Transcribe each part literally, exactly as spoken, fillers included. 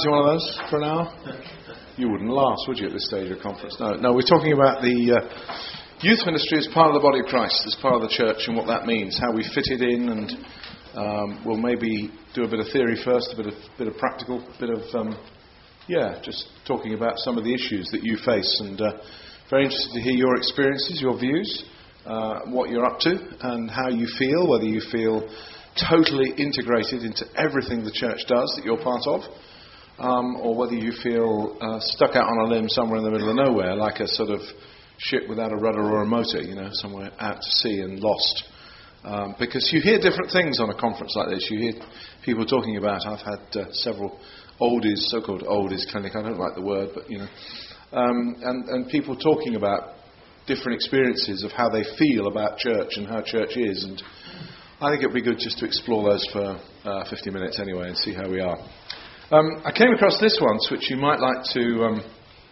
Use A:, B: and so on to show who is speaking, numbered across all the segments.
A: Fancy one of those for an hour? You wouldn't last, would you, at this stage of the conference? No, no. We're talking about the uh, youth ministry as part of the body of Christ, as part of the church, and what that means, how we fit it in, and um, we'll maybe do a bit of theory first, a bit of bit of practical, a bit of um, yeah, just talking about some of the issues that you face, and uh, very interested to hear your experiences, your views, uh, what you're up to, and how you feel, whether you feel totally integrated into everything the church does that you're part of, um, or whether you feel uh, stuck out on a limb somewhere in the middle of nowhere, like a sort of ship without a rudder or a motor, you know, somewhere out to sea and lost. Um, because you hear different things on a conference like this. You hear people talking about, I've had uh, several oldies, so-called oldies clinic, I don't like the word, but, you know, um, and, and people talking about different experiences of how they feel about church and how church is, and I think it would be good just to explore those for uh, fifty minutes anyway and see how we are. Um, I came across this once, which you might like to um,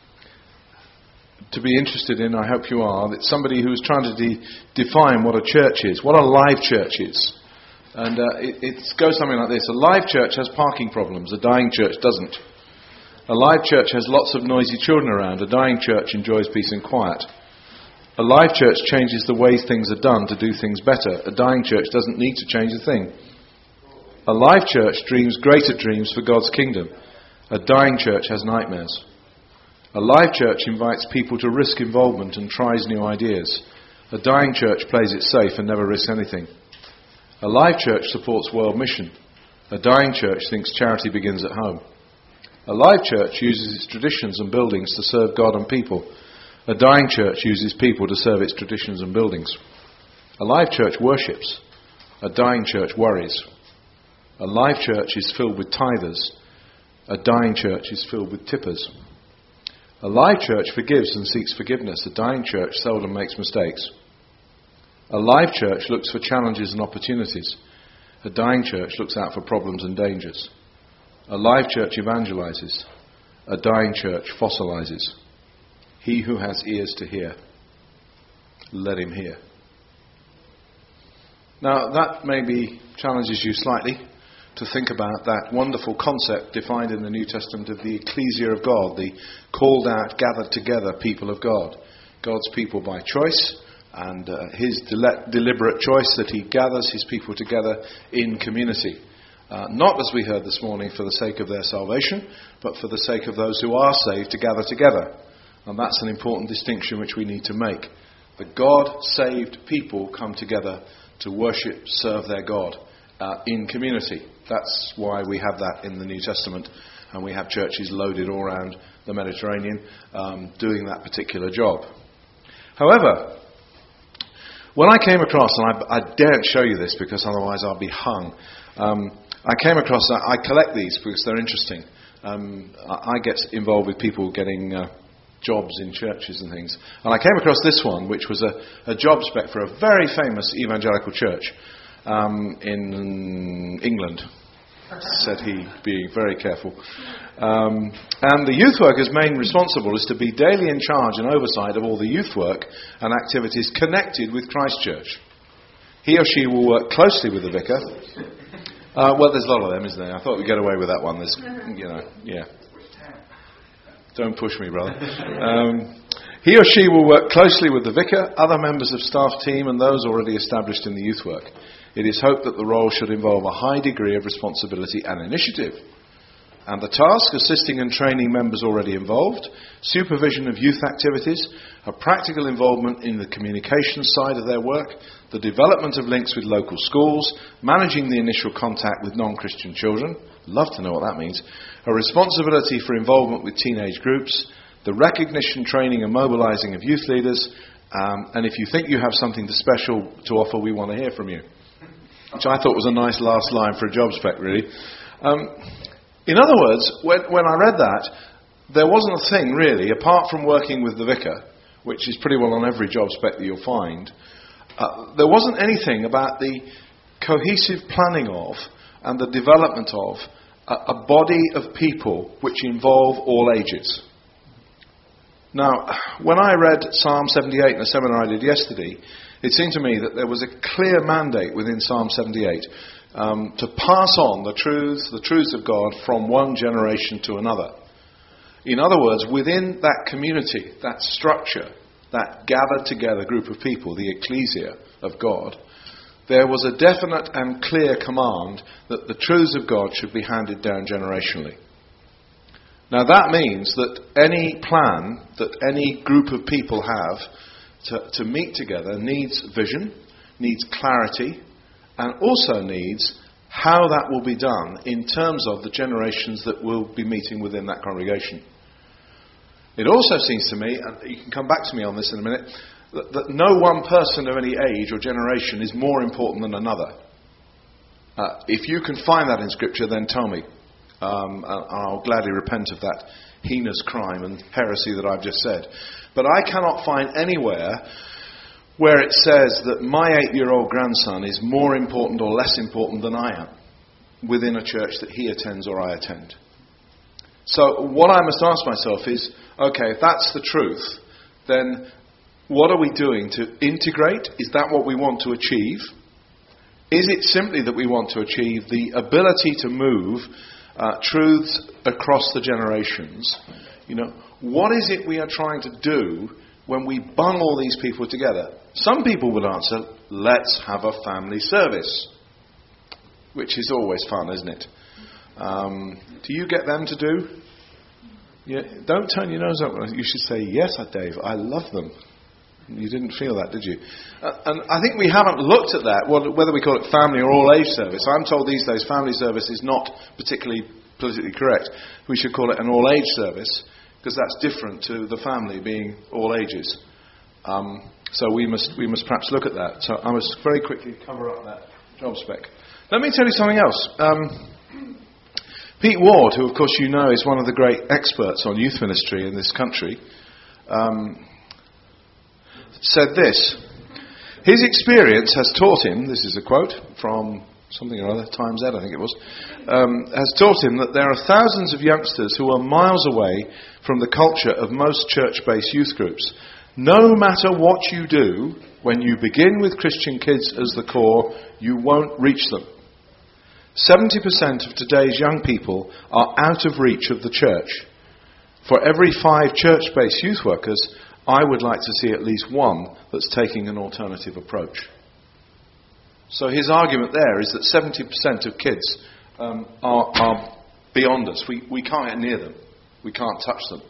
A: to be interested in. I hope you are. It's somebody who's trying to de- define what a church is, what a live church is. And uh, it, it goes something like this. A live church has parking problems. A dying church doesn't. A live church has lots of noisy children around. A dying church enjoys peace and quiet. A live church changes the ways things are done to do things better. A dying church doesn't need to change a thing. A live church dreams greater dreams for God's kingdom. A dying church has nightmares. A live church invites people to risk involvement and tries new ideas. A dying church plays it safe and never risks anything. A live church supports world mission. A dying church thinks charity begins at home. A live church uses its traditions and buildings to serve God and people. A dying church uses people to serve its traditions and buildings. A live church worships. A dying church worries. A live church is filled with tithers. A dying church is filled with tippers. A live church forgives and seeks forgiveness. A dying church seldom makes mistakes. A live church looks for challenges and opportunities. A dying church looks out for problems and dangers. A live church evangelizes. A dying church fossilizes. He who has ears to hear, let him hear. Now, that maybe challenges you slightly to think about that wonderful concept defined in the New Testament of the ecclesia of God, the called out, gathered together people of God. God's people by choice, and uh, his dele- deliberate choice that he gathers his people together in community. Uh, not, as we heard this morning, for the sake of their salvation, but for the sake of those who are saved to gather together. And that's an important distinction which we need to make. The God-saved people come together to worship, serve their God uh, in community. That's why we have that in the New Testament. And we have churches loaded all around the Mediterranean um, doing that particular job. However, when I came across, and I, I daren't show you this because otherwise I'll be hung. Um, I came across, I, I collect these because they're interesting. Um, I, I get involved with people getting Uh, jobs in churches and things. And I came across this one, which was a, a job spec for a very famous evangelical church um, in England, said he, being very careful. Um, and the youth worker's main responsible is to be daily in charge and oversight of all the youth work and activities connected with Christ Church. He or she will work closely with the vicar. Uh, well, there's a lot of them, isn't there? I thought we'd get away with that one. There's, you know, yeah. Don't push me, brother. Um, he or she will work closely with the vicar, other members of staff team, and those already established in the youth work. It is hoped that the role should involve a high degree of responsibility and initiative. And the task, assisting and training members already involved, supervision of youth activities, a practical involvement in the communication side of their work, the development of links with local schools, managing the initial contact with non-Christian children, love to know what that means, a responsibility for involvement with teenage groups, the recognition, training and mobilizing of youth leaders, um, and if you think you have something special to offer, we want to hear from you. Which I thought was a nice last line for a job spec, really. Um, in other words, when, when I read that, there wasn't a thing, really, apart from working with the vicar, which is pretty well on every job spec that you'll find, uh, there wasn't anything about the cohesive planning of and the development of a, a body of people which involve all ages. Now, when I read Psalm seventy-eight in a seminar I did yesterday, it seemed to me that there was a clear mandate within Psalm seventy-eight um, to pass on the truths, the truths of God from one generation to another. In other words, within that community, that structure, that gathered together group of people, the ecclesia of God, there was a definite and clear command that the truths of God should be handed down generationally. Now that means that any plan that any group of people have to, to meet together needs vision, needs clarity, and also needs how that will be done in terms of the generations that will be meeting within that congregation. It also seems to me, and you can come back to me on this in a minute, that, that no one person of any age or generation is more important than another. Uh, if you can find that in Scripture, then tell me. Um, and I'll gladly repent of that heinous crime and heresy that I've just said. But I cannot find anywhere where it says that my eight-year-old grandson is more important or less important than I am within a church that he attends or I attend. So what I must ask myself is, okay, if that's the truth, then what are we doing to integrate? Is that what we want to achieve? Is it simply that we want to achieve the ability to move uh, truths across the generations? You know, what is it we are trying to do when we bung all these people together? Some people would answer, let's have a family service, which is always fun, isn't it? Um, do you get them to do? Yeah, don't turn your nose up. You should say, yes, Dave, I love them. You didn't feel that, did you? Uh, and I think we haven't looked at that, whether we call it family or all-age service. I'm told these days family service is not particularly politically correct. We should call it an all-age service, because that's different to the family being all ages. Um, so we must we must perhaps look at that. So I must very quickly cover up that job spec. Let me tell you something else. Um, Pete Ward, who of course you know is one of the great experts on youth ministry in this country, um, said this. His experience has taught him, this is a quote from something or other, Times Ed I think it was, um, has taught him that there are thousands of youngsters who are miles away from the culture of most church-based youth groups. No matter what you do, when you begin with Christian kids as the core, you won't reach them. seventy percent of today's young people are out of reach of the church. For every five church-based youth workers, I would like to see at least one that's taking an alternative approach. So his argument there is that seventy percent of kids um, are, are beyond us. We, we can't get near them. We can't touch them.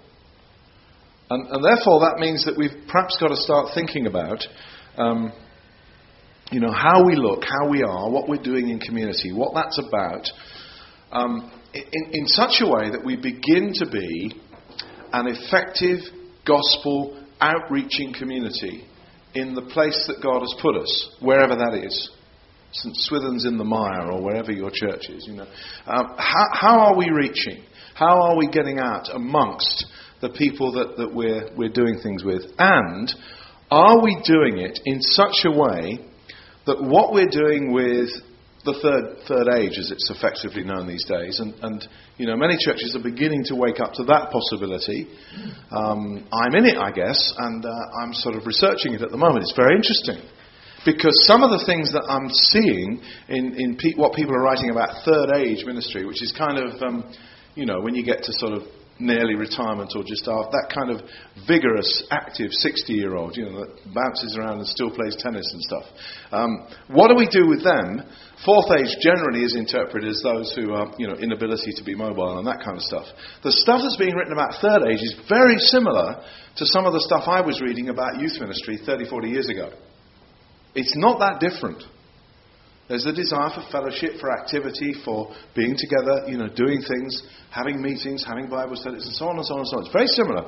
A: And, and therefore that means that we've perhaps got to start thinking about um, you know, how we look, how we are, what we're doing in community, what that's about, um, in, in such a way that we begin to be an effective gospel outreaching community in the place that God has put us, wherever that is. Saint Swithin's in the Mire or wherever your church is, you know. Um, how, how are we reaching? How are we getting out amongst the people that, that we're, we're doing things with? And are we doing it in such a way that what we're doing with the third third age, as it's effectively known these days, and, and you know, many churches are beginning to wake up to that possibility. Um, I'm in it, I guess, and uh, I'm sort of researching it at the moment. It's very interesting. Because some of the things that I'm seeing in, in pe- what people are writing about third age ministry, which is kind of, um, you know, when you get to sort of nearly retirement or just after, that kind of vigorous, active sixty-year-old, you know, that bounces around and still plays tennis and stuff. Um, what do we do with them? Fourth age generally is interpreted as those who are, you know, inability to be mobile and that kind of stuff. The stuff that's being written about third age is very similar to some of the stuff I was reading about youth ministry thirty, forty years ago. It's not that different. There's a desire for fellowship, for activity, for being together, you know, doing things, having meetings, having Bible studies, and so on and so on and so on. It's very similar.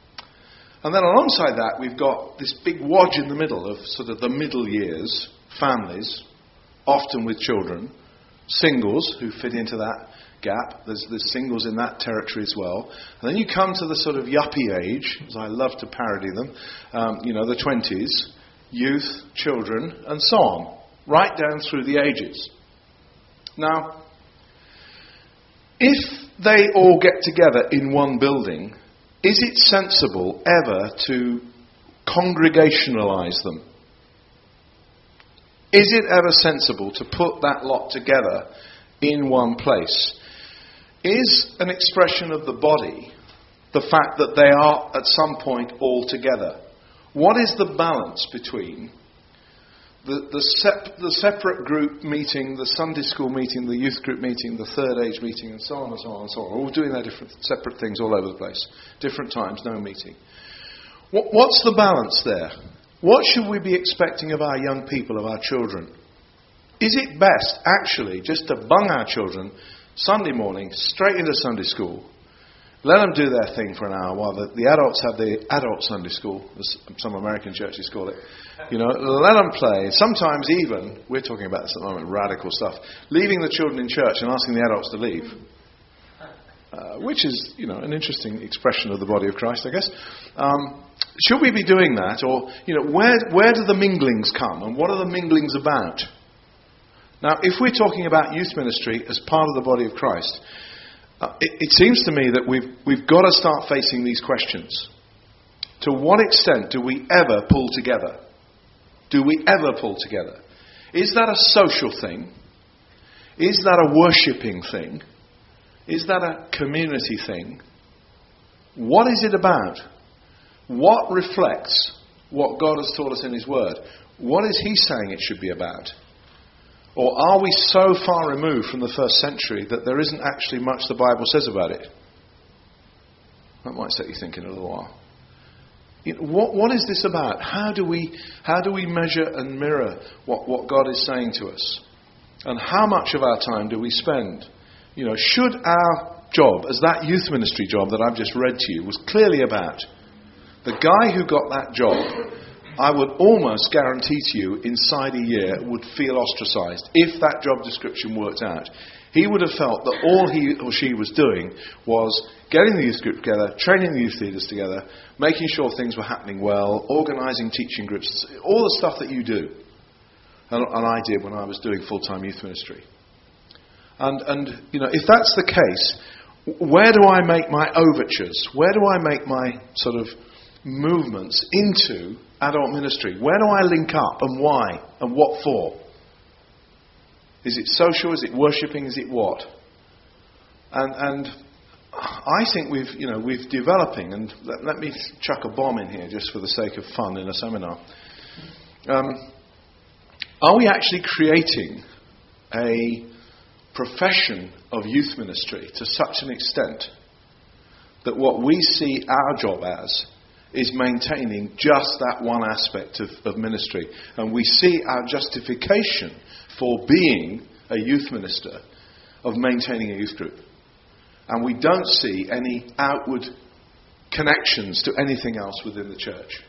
A: And then alongside that, we've got this big wodge in the middle of sort of the middle years, families, often with children, singles who fit into that gap. There's, there's singles in that territory as well. And then you come to the sort of yuppie age, as I love to parody them, um, you know, the twenties. Youth, children, and so on, right down through the ages. Now, if they all get together in one building, is it sensible ever to congregationalize them? Is it ever sensible to put that lot together in one place? Is an expression of the body the fact that they are at some point all together? What is the balance between the, the, sep- the separate group meeting, the Sunday school meeting, the youth group meeting, the third age meeting, and so on and so on and so on, all doing their different separate things all over the place, different times, no meeting? What, what's the balance there? What should we be expecting of our young people, of our children? Is it best, actually, just to bung our children Sunday morning straight into Sunday school, let them do their thing for an hour while the, the adults have the adult Sunday school, as some American churches call it. You know, let them play. Sometimes even, we're talking about this at the moment, radical stuff, leaving the children in church and asking the adults to leave. Uh, which is, you know, an interesting expression of the body of Christ, I guess. Um, should we be doing that? Or, you know, where, where do the minglings come? And what are the minglings about? Now, if we're talking about youth ministry as part of the body of Christ, uh, it, it seems to me that we've, we've got to start facing these questions. To what extent do we ever pull together? Do we ever pull together? Is that a social thing? Is that a worshipping thing? Is that a community thing? What is it about? What reflects what God has taught us in His Word? What is He saying it should be about? Or are we so far removed from the first century that there isn't actually much the Bible says about it? That might set you thinking a little while. You know, what, what is this about? How do we, how do we measure and mirror what, what God is saying to us? And how much of our time do we spend? You know, should our job, as that youth ministry job that I've just read to you, was clearly about, the guy who got that job, I would almost guarantee to you, inside a year, would feel ostracised. If that job description worked out, he would have felt that all he or she was doing was getting the youth group together, training the youth leaders together, making sure things were happening well, organising teaching groups, all the stuff that you do. And, and I did when I was doing full-time youth ministry. And, and, you know, if that's the case, where do I make my overtures? Where do I make my sort of movements into adult ministry? Where do I link up and why and what for? Is it social? Is it worshipping? Is it what? And, and I think we've, you know, we've developing, and let, let me chuck a bomb in here just for the sake of fun in a seminar. Um, are we actually creating a profession of youth ministry to such an extent that what we see our job as is maintaining just that one aspect of, of ministry, and we see our justification for being a youth minister of maintaining a youth group, and we don't see any outward connections to anything else within the church.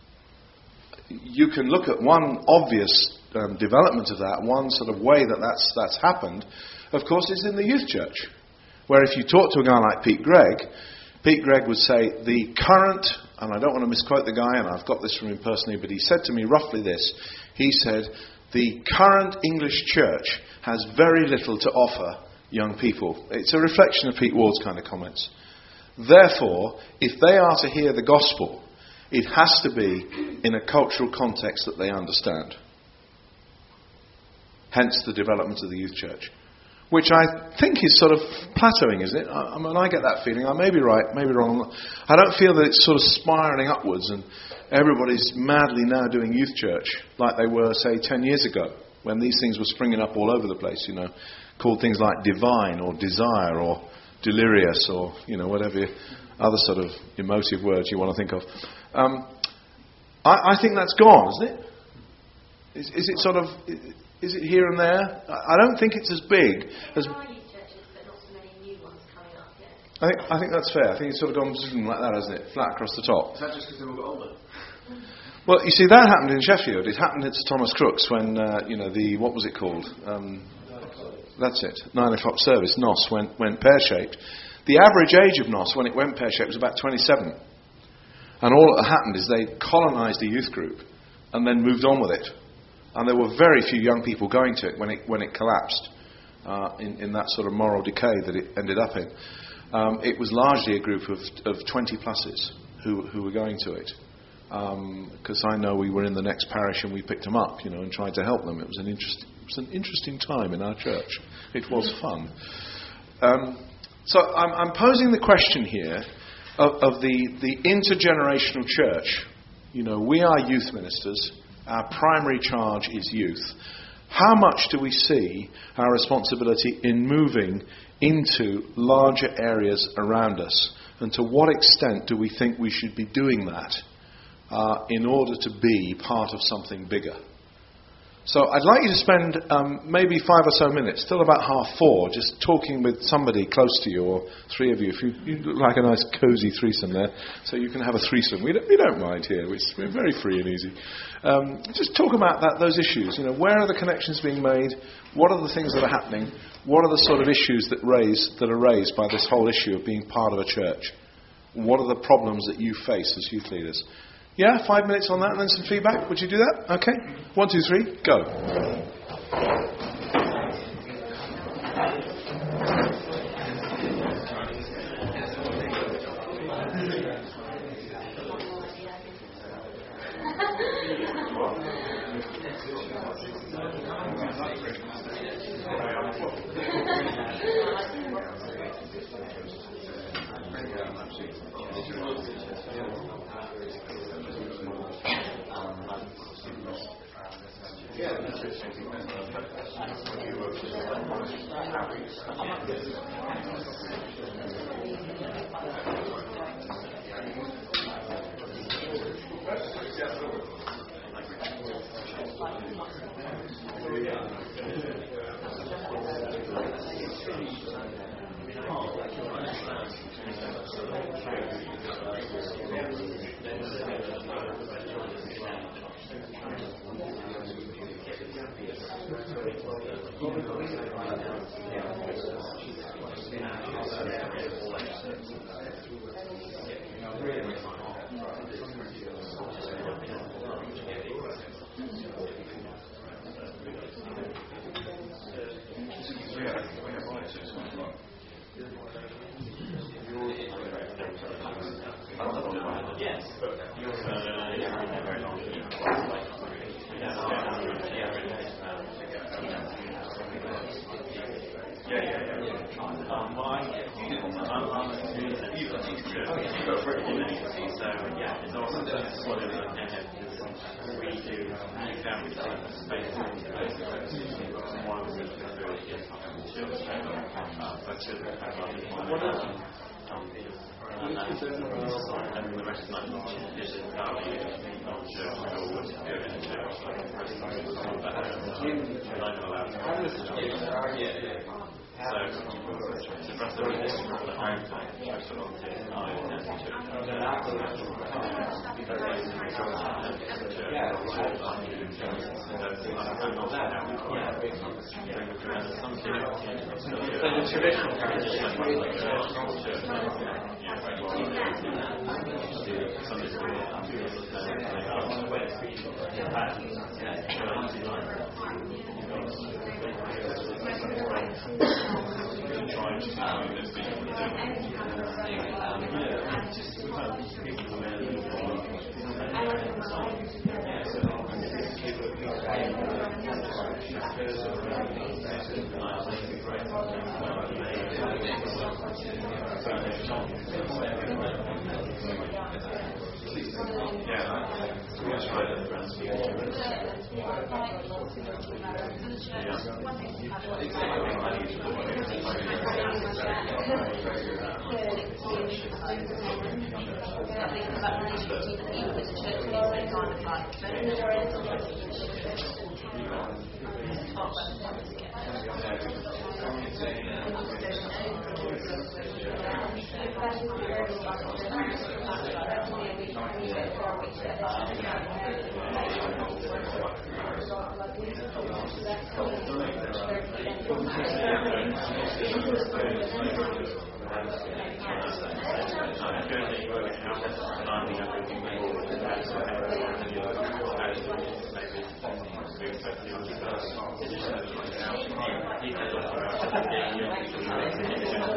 A: You can look at one obvious Um, development of that, one sort of way that that's, that's happened, of course, is in the youth church, where if you talk to a guy like Pete Gregg, Pete Gregg would say the current, and I don't want to misquote the guy, and I've got this from him personally, but he said to me roughly this. He said, the current English church has very little to offer young people. It's a reflection of Pete Ward's kind of comments. Therefore, if they are to hear the gospel, it has to be in a cultural context that they understand. Hence the development of the youth church, which I think is sort of plateauing, isn't it? I, I mean, I get that feeling. I may be right, maybe wrong. I don't feel that it's sort of spiralling upwards and everybody's madly now doing youth church like they were, say, ten years ago, when these things were springing up all over the place, you know, called things like divine or desire or delirious or, you know, whatever other sort of emotive words you want to think of. Um, I, I think that's gone, isn't it? Is, is it sort of... Is it here and there? I don't think it's as big as...
B: There are youth churches, but not so many new ones coming up yet.
A: I think, I think that's fair. I think it's sort of gone like that, hasn't it? Flat across the top.
C: Is that just because they've all got older?
A: Well, you see, that happened in Sheffield. It happened at Thomas Crooks when, uh, you know, the... What was it called? Um, that's it. Nine o'clock service. N O S went, went pear-shaped. The average age of N O S when it went pear-shaped was about twenty-seven. And all that happened is they colonised a youth group and then moved on with it. And there were very few young people going to it when it when it collapsed uh, in, in that sort of moral decay that it ended up in. Um, it was largely a group of, of twenty pluses who, who were going to it. because um, I know we were in the next parish and we picked them up, you know, and tried to help them. It was an interest, it was an interesting time in our church. It was fun. Um, so I'm, I'm posing the question here of, of the, the intergenerational church. You know, we are youth ministers. Our primary charge is youth. How much do we see our responsibility in moving into larger areas around us? And to what extent do we think we should be doing that uh, in order to be part of something bigger? So I'd like you to spend um, maybe five or so minutes, till about half four, just talking with somebody close to you, or three of you. If you, you look like a nice cosy threesome there, so you can have a threesome. We don't, we don't mind here. We're very free and easy. Um, just talk about that, those issues. You know, where are the connections being made? What are the things that are happening? What are the sort of issues that raise that are raised by this whole issue of being part of a church? What are the problems that you face as youth leaders? Yeah, five minutes on that and then some feedback. Would you do that? Okay. One, two, three, go.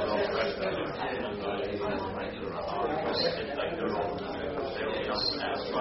C: Well,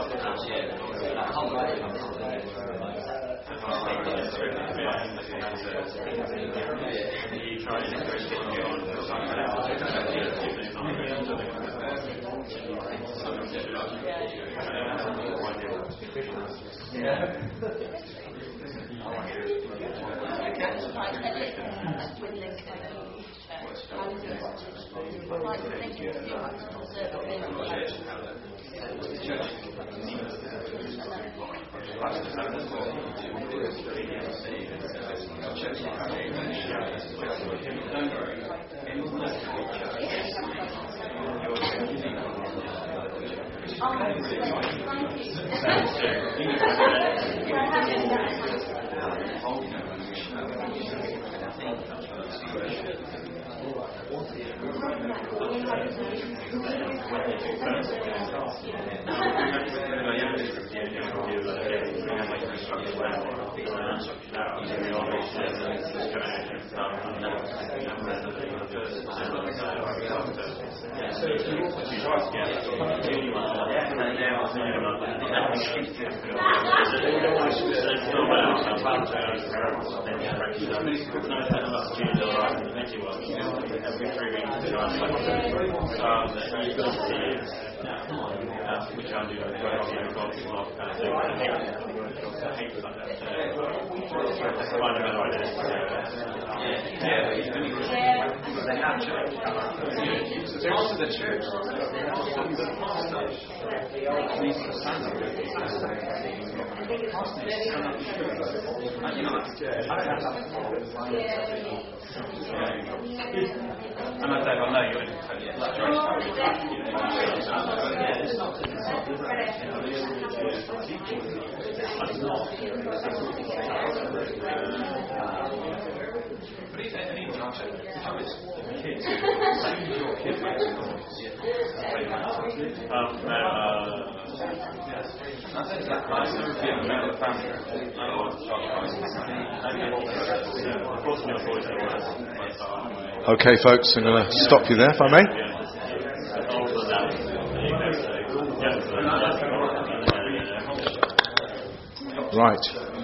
A: Okay, folks, I'm going to stop you there, if I may. Right.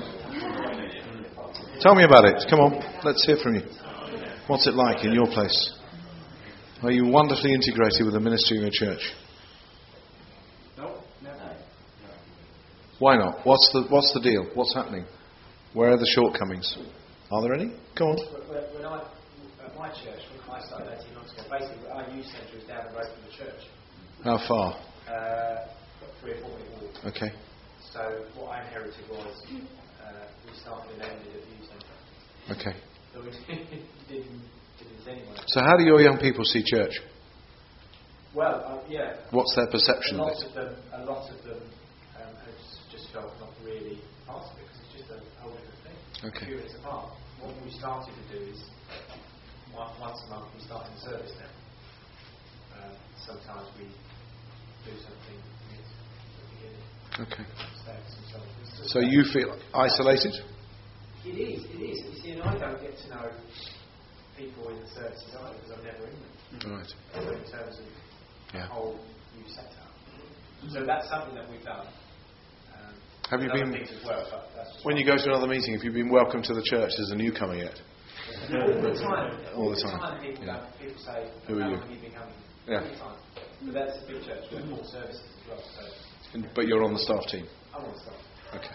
A: Tell me about it. Come on, let's hear from you. What's it like in your place? Are you wonderfully integrated with the ministry of your church?
C: No, never.
A: Why not? What's the What's the deal? What's happening? Where are the shortcomings? Are there any? Go on.
C: When I, at my church, when I started eighteen months ago, basically our youth centre is down the road from the church.
A: How far?
C: Uh, three or four minute walk.
A: Okay.
C: So what I inherited was uh, we started and ended at the youth centre.
A: Okay.
C: So we didn't, didn't anyway.
A: So how do your young people see church?
C: Well, uh, yeah.
A: What's their perception
C: a
A: of
C: lot
A: it?
C: Of them, a lot of them um, have just felt not really part of it because it's just a whole different thing.
A: Okay.
C: A few minutes apart. What we started to do is one, once a month we start in service now. Um, sometimes we do something at the beginning.
A: Okay.
C: So,
A: so you feel isolated?
C: It is, it is. You see, and I don't get to know people in the services either because I'm never in them.
A: Right.
C: So in terms of
A: yeah.
C: the whole new setup. So that's something that we've done. Um,
A: have you been,
C: things as well, but that's just
A: when you go to another meeting, have you been welcomed to the church as a newcomer yet?
C: All the time.
A: All the time.
C: All the time people,
A: Yeah.
C: people say,
A: who are you?
C: Have you been coming?
A: Yeah.
C: All the time. But that's a big church. We have four services as well. So
A: And, but you're on the staff team?
C: I'm on staff.
A: Okay.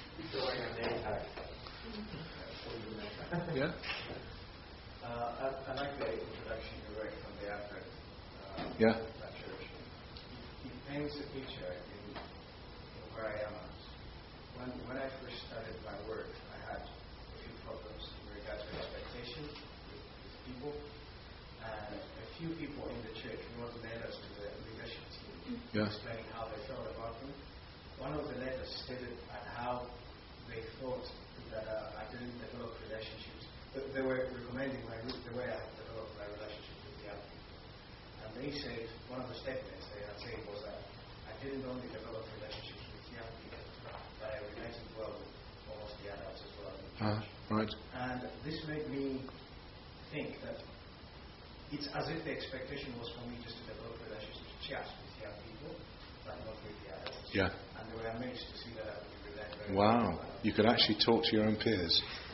C: Yeah?
D: Uh, I, I like the introduction you read from the advert. Uh,
A: Yeah.
D: That church. It, it paints a picture in, in where I am. When when I first started my work, I had a few problems in regards to expectations with, with people, and a few people in the church wrote letters to the leadership team
A: Yeah.
D: explaining how they felt about me. One of the letters stated how they thought that uh, I didn't develop relationships. But they were recommending my the way I developed my relationship with the other people. And they said, one of the statements they had said was that I didn't only develop relationships with young people, but I related well with almost the adults as well.
A: Uh, right.
D: And this made me think that it's as if the expectation was for me just to develop relationships just with young people, but not with the adults.
A: Yeah.
D: And the way I managed to see that, I would relate very
A: Wow.
D: well.
A: You could actually talk to your own peers.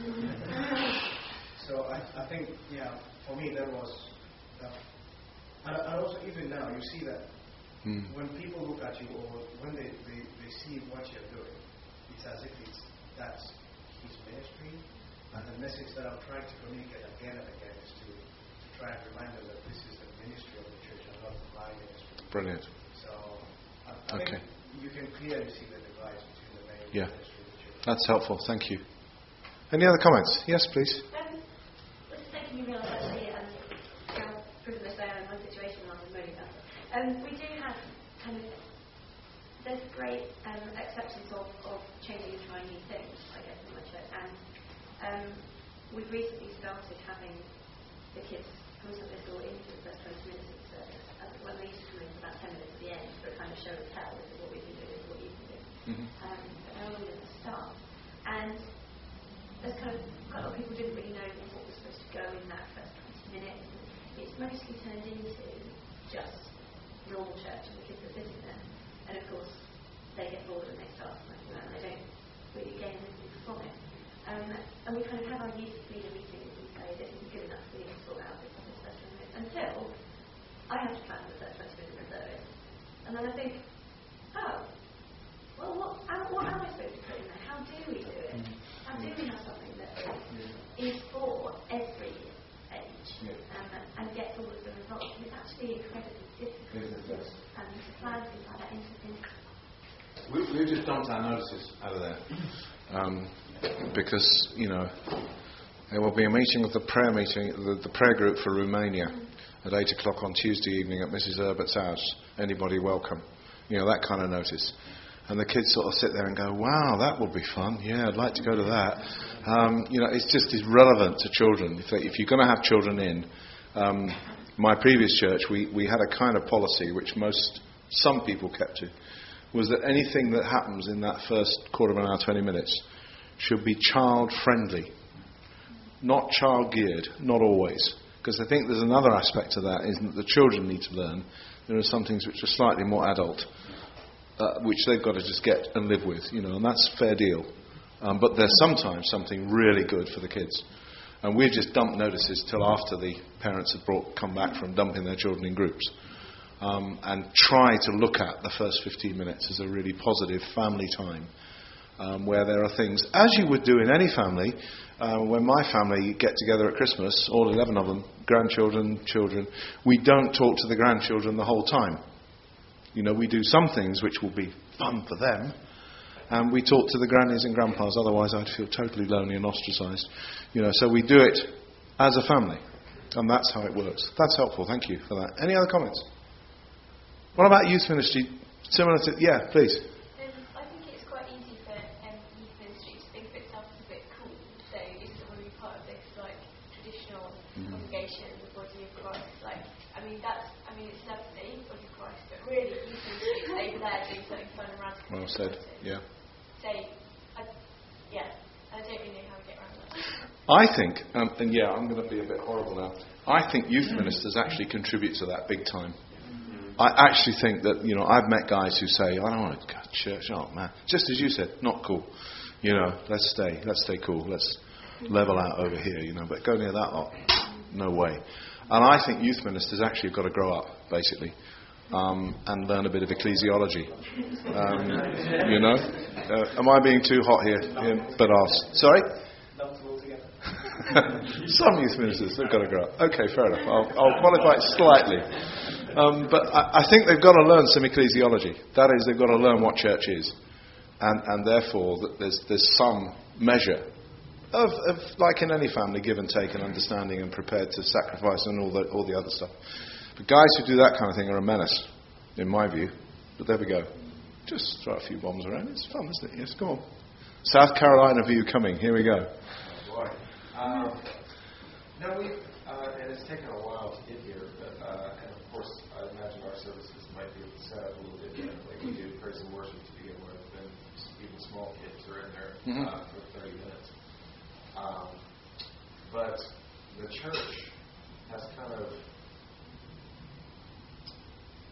D: So I, I think, yeah, for me that was, uh, and, and also even now you see that
A: Mm.
D: when people look at you or when they, they, they see what you're doing, it's as if it's that's his ministry. And the message that I'm trying to communicate again and again is to, to try and remind them that this is the ministry of the church and not my ministry.
A: Brilliant.
D: So I, I
A: Okay.
D: think you can clearly see the divide between the main
A: Yeah.
D: ministry of the church.
A: That's helpful. Thank you. Any other comments? Yes, please.
B: Um, this is making me realise actually um, how privileged I am in my situation when I was moaning about it. Um, we do have kind of, there's great um, acceptance of, of changing and trying new things, I guess, in my church. And um, we've recently started having the kids from Sunday school into the first twenty minutes of the service. Uh, when they used to come in for about ten minutes at the end for a kind of show and tell, this is what we can do, this is what you can do.
A: Mm-hmm.
B: Um, but they're all at the start. And there's kind of quite a lot of people didn't really know what was supposed to go in that first twenty minutes. It's mostly turned into just normal church and the kids are sitting there. And of course, they get bored and they start messing around and they don't really gain anything from it. Um, and we kind of have our youth leader meetings and say, this isn't good enough, we need to sort out this first twenty minutes. Until I have to plan the first twenty minutes of service. And then I think, oh, well, what, how, what am I supposed to put in there? How do we do it? How do we have something that is for every age um, and gets all of them involved? It's actually incredibly difficult um, to plan things like that into things.
A: We, we've just dumped our notices out of there um, because, you know, there will be a meeting of the prayer meeting, the, the prayer group for Romania at eight o'clock on Tuesday evening at Missus Herbert's house. Anybody welcome? You know, that kind of notice. And the kids sort of sit there and go, wow, that would be fun. Yeah, I'd like to go to that. Um, you know, it's just is relevant to children. If, they, if you're going to have children in, um, my previous church, we, we had a kind of policy which most, some people kept to, was that anything that happens in that first quarter of an hour, twenty minutes, should be child-friendly. Not child-geared, not always. Because I think there's another aspect to that, is that the children need to learn. There are some things which are slightly more adult. Uh, which they've got to just get and live with, you know, and that's a fair deal. Um, but there's sometimes something really good for the kids. And we've just dumped notices till after the parents have brought, come back from dumping their children in groups. Um, and try to look at the first fifteen minutes as a really positive family time, um, where there are things, as you would do in any family. Uh, when my family get together at Christmas, all eleven of them, grandchildren, children, we don't talk to the grandchildren the whole time. You know, we do some things which will be fun for them, and we talk to the grannies and grandpas, otherwise I'd feel totally lonely and ostracised. You know, so we do it as a family, and that's how it works. That's helpful, thank you for that. Any other comments? What about youth ministry? Similar to, yeah, please.
E: Um, I think it's quite easy for um, youth ministry to think of itself as a bit cool. So if someone to be part of this like traditional mm-hmm. congregation, the body of Christ, like I mean that's I mean it's lovely, body of Christ, but really youth ministry is over there doing something fun and radical.
A: Well said. Yeah.
E: So I, yeah, I don't really know how to get around that.
A: I think, um, and yeah, I'm going to be a bit horrible now. I think youth ministers actually contribute to that big time. I actually think that, you know, I've met guys who say, I don't want to go to church. Oh, man. Just as you said, not cool. You know, let's stay. Let's stay cool. Let's level out over here, you know. But go near that lot. No way. And I think youth ministers actually have got to grow up, basically, um, and learn a bit of ecclesiology. Um, you know? Uh, am I being too hot here? Yeah, but ask. Sorry? Some youth ministers have got to grow up. Okay, fair enough. I'll, I'll qualify it slightly. Um, but I, I think they've got to learn some ecclesiology. That is, they've got to learn what church is. And, and therefore, that there's, there's some measure of, of, like in any family, give and take and understanding and prepared to sacrifice and all the, all the other stuff. But guys who do that kind of thing are a menace, in my view. But there we go. Just throw a few bombs around. It's fun, isn't it? Yes, go on. South Carolina view coming. Here we go.
F: Oh, boy. Um, no, we uh, and it's taken a while to get here, but uh, and of course, I imagine our services might be set up a little bit differently. We do praise and worship to begin with, and even small kids are in there
A: Mm-hmm.
F: uh, for thirty minutes. Um, but the church has kind of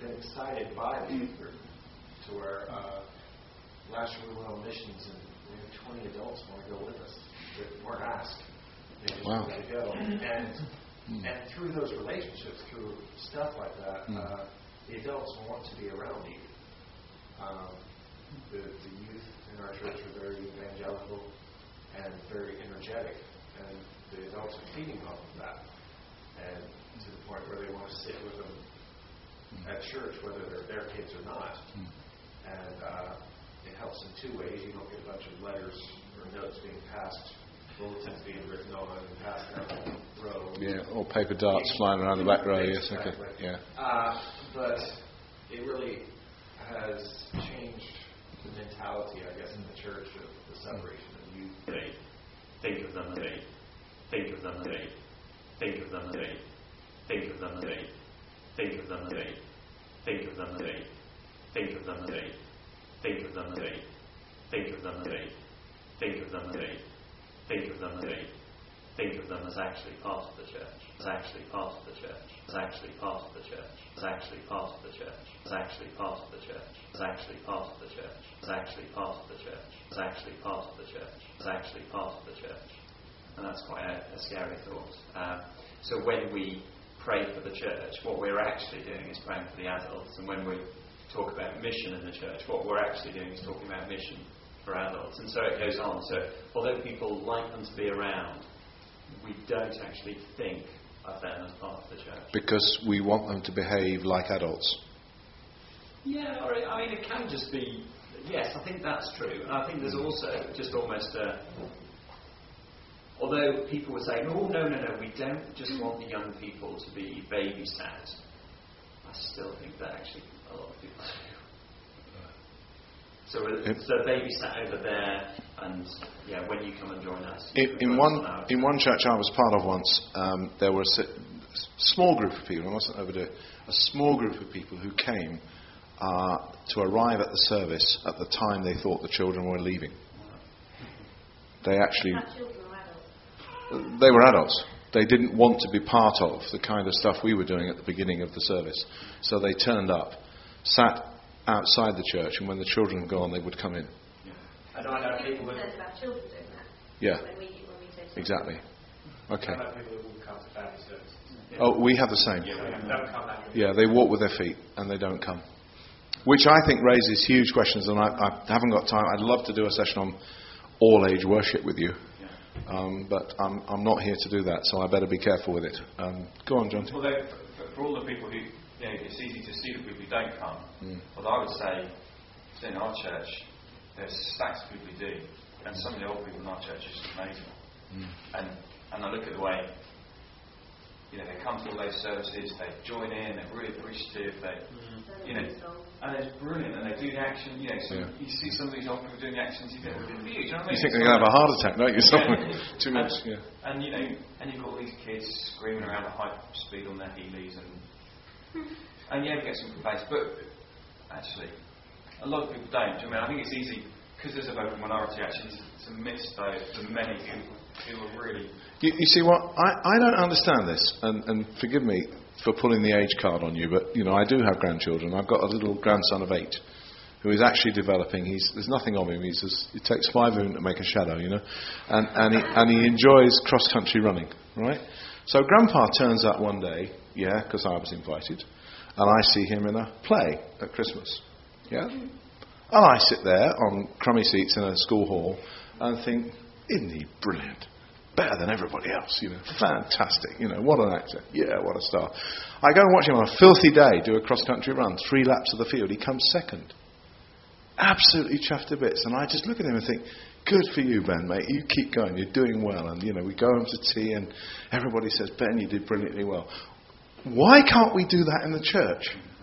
F: been excited by the youth group to where uh, last year we went on missions and we had twenty adults want to go with us. They weren't asked. They just
A: Wow.
F: wanted to go. And and through those relationships, through stuff like that,
A: Mm.
F: uh, the adults want to be around the youth. Um, the, the youth in our church are very evangelical and very energetic, and the adults are feeding off of that, and to the point where they want to sit with them at church, whether they're their kids or not.
A: Mm.
F: And uh, it helps in two ways. You don't get a bunch of letters or notes being passed, bulletins being written on and passed down the road.
A: Yeah, or paper darts flying around the back row. Yes, okay.
F: Exactly.
A: Yeah.
F: Uh, but it really has changed the mentality, I guess, in the church of the separation of youth.
G: They think of them as they think of them as they think of them as they think of them as they think of them as they think of them as they think of them as they think of them as they think of them as they think of them as they think of them as they think of them as actually part of the church, as actually part of the church, as actually part of the church, as actually part of the church, as actually part of the church, as actually part of the church, as actually part of the church, as actually part of the church, as actually part of the church. And that's quite a, a scary thought. Um, so when we pray for the church, what we're actually doing is praying for the adults. And when we talk about mission in the church, what we're actually doing is talking about mission for adults. And so it goes on. So although people like them to be around, we don't actually think of them as part of the church.
A: Because we want them to behave like adults.
G: Yeah, or it, I mean, it can just be, yes, I think that's true. And I think there's also just almost a, although people were saying, oh, no, no, no, we don't just want the young people to be babysat, I still think that actually a lot of people do. So,
A: It,
G: so babysat over there, and yeah, when you come and join us.
A: in, in one in one church I was part of once, um, there were a si- small group of people, I mustn't overdo it, a small group of people who came uh, to arrive at the service at the time they thought the children were leaving. They actually,
B: Children or adults?
A: they were adults. They didn't want to be part of the kind of stuff we were doing at the beginning of the service. So they turned up, sat outside the church, and when the children had gone, they would come in.
C: I know, I know people that,
B: Concerned about children doing that.
A: Yeah,
B: When we, when we say
A: exactly. Okay.
C: I know people that will come to family services.
A: Oh, we have the same.
C: Yeah, they don't come that way.
A: Yeah, they walk with their feet and they don't come. Which I think raises huge questions, and I, I haven't got time. I'd love to do a session on all-age worship with you, um, but I'm, I'm not here to do that, so I better be careful with it. Um, go on, John.
H: Well, they- for, for all the people who, you know, it's easy to see the people who don't come.
A: Mm.
H: But I would say, in our church, there's stacks of people who do, and some of the old people in our church are just amazing.
A: Mm.
H: And and I look at the way, you know, they come to all those services, they join in, they're really appreciative, they, you know, and it's brilliant, and they do the action. You know, so
A: Yeah.
H: you see some of these old people doing the actions, you think, well, good for you. Do you know what I
A: You
H: mean?
A: think
H: It's
A: they're going to have a
H: like-
A: heart attack, don't you? Someone, too
H: and,
A: much, yeah.
H: and you know, and you've got all these kids screaming around at high speed on their Heelys, and and yeah, we get some complaints, but actually, a lot of people don't. Do you know what I mean? I think it's easy because there's a vocal minority. Actually, to, to miss those the many people who are really.
A: You, you see what? I, I don't understand this, and, and forgive me for pulling the age card on you, but, you know, I do have grandchildren. I've got a little grandson of eight who is actually developing. He's, there's nothing of him. He's just, it takes five of him to make a shadow, you know, and, and, he, and he enjoys cross-country running, right? So Grandpa turns up one day, yeah, because I was invited, and I see him in a play at Christmas, yeah? And I sit there on crummy seats in a school hall and think, isn't he brilliant? Better than everybody else, you know, fantastic, you know, what an actor, yeah, what a star. I go and watch him on a filthy day do a cross-country run, three laps of the field, he comes second. Absolutely chuffed to bits, and I just look at him and think, good for you, Ben, mate, you keep going, you're doing well, and, you know, we go home to tea and everybody says, Ben, you did brilliantly well. Why can't we do that in the church?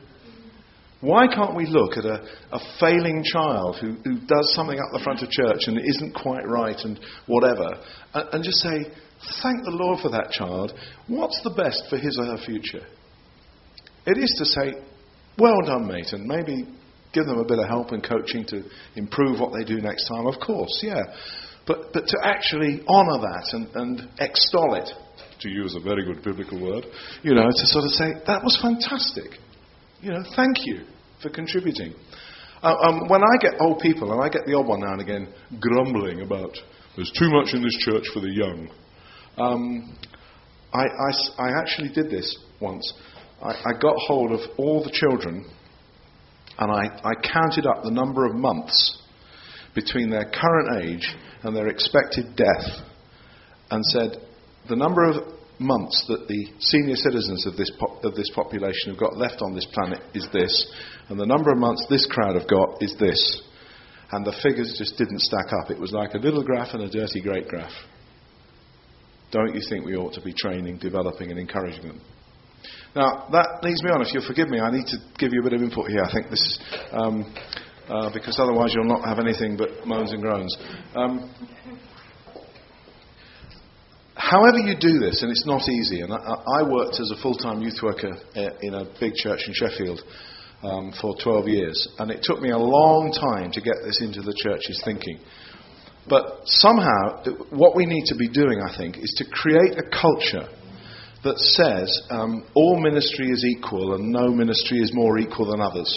A: Why can't we look at a, a failing child who, who does something up the front of church and it isn't quite right and whatever, and, and just say, thank the Lord for that child. What's the best for his or her future? It is to say, well done, mate, and maybe give them a bit of help and coaching to improve what they do next time, of course, yeah. But but to actually honour that and, and extol it, to use a very good biblical word, you know, to sort of say, that was fantastic. You know, thank you for contributing. Uh, um, when I get old people, and I get the odd one now and again, grumbling about there's too much in this church for the young. Um, I, I, I actually did this once. I, I got hold of all the children, and I, I counted up the number of months between their current age and their expected death, and said the number of months that the senior citizens of this po- of this population have got left on this planet is this, and the number of months this crowd have got is this. And the figures just didn't stack up. It was like a little graph and a dirty great graph. Don't you think we ought to be training, developing and encouraging them? Now, that leads me on. If you'll forgive me, I need to give you a bit of input here, I think, this, um, uh, because otherwise you'll not have anything but moans and groans. Um, however you do this, and it's not easy, and I, I worked as a full-time youth worker in a big church in Sheffield um, for twelve years, and it took me a long time to get this into the church's thinking. But somehow, what we need to be doing, I think, is to create a culture that says um, all ministry is equal and no ministry is more equal than others.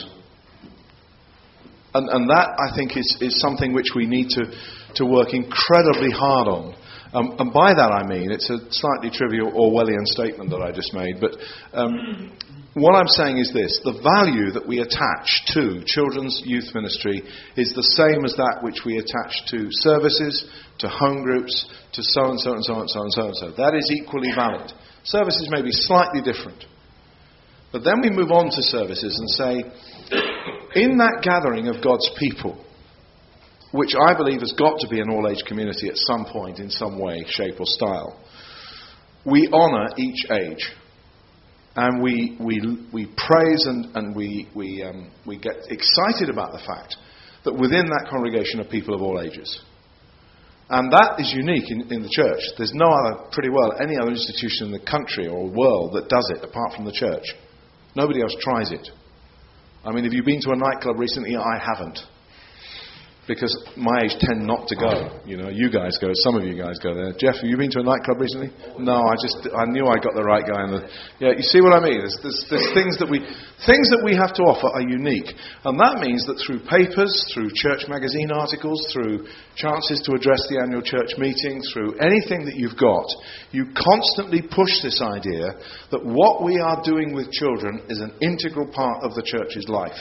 A: And, and that, I think, is, is something which we need to, to work incredibly hard on. Um, and by that I mean, it's a slightly trivial Orwellian statement that I just made, but um, what I'm saying is this: the value that we attach to children's youth ministry is the same as that which we attach to services, to home groups, to so and so and so and so and so and so. That is equally valid. Services may be slightly different. But then we move on to services and say, in that gathering of God's people, which I believe has got to be an all-age community at some point, in some way, shape or style, we honour each age. And we we we praise and, and we we um, we get excited about the fact that within that congregation are people of all ages. And that is unique in, in the church. There's no other, pretty well, any other institution in the country or world that does it apart from the church. Nobody else tries it. I mean, have you been to a nightclub recently? I haven't. Because my age tend not to go. You know, you guys go, some of you guys go there. Jeff, have you been to a nightclub recently? No, I just, I knew I got the right guy. In the, yeah, you see what I mean? There's, there's, there's things that we, things that we have to offer are unique. And that means that through papers, through church magazine articles, through chances to address the annual church meeting, through anything that you've got, you constantly push this idea that what we are doing with children is an integral part of the church's life.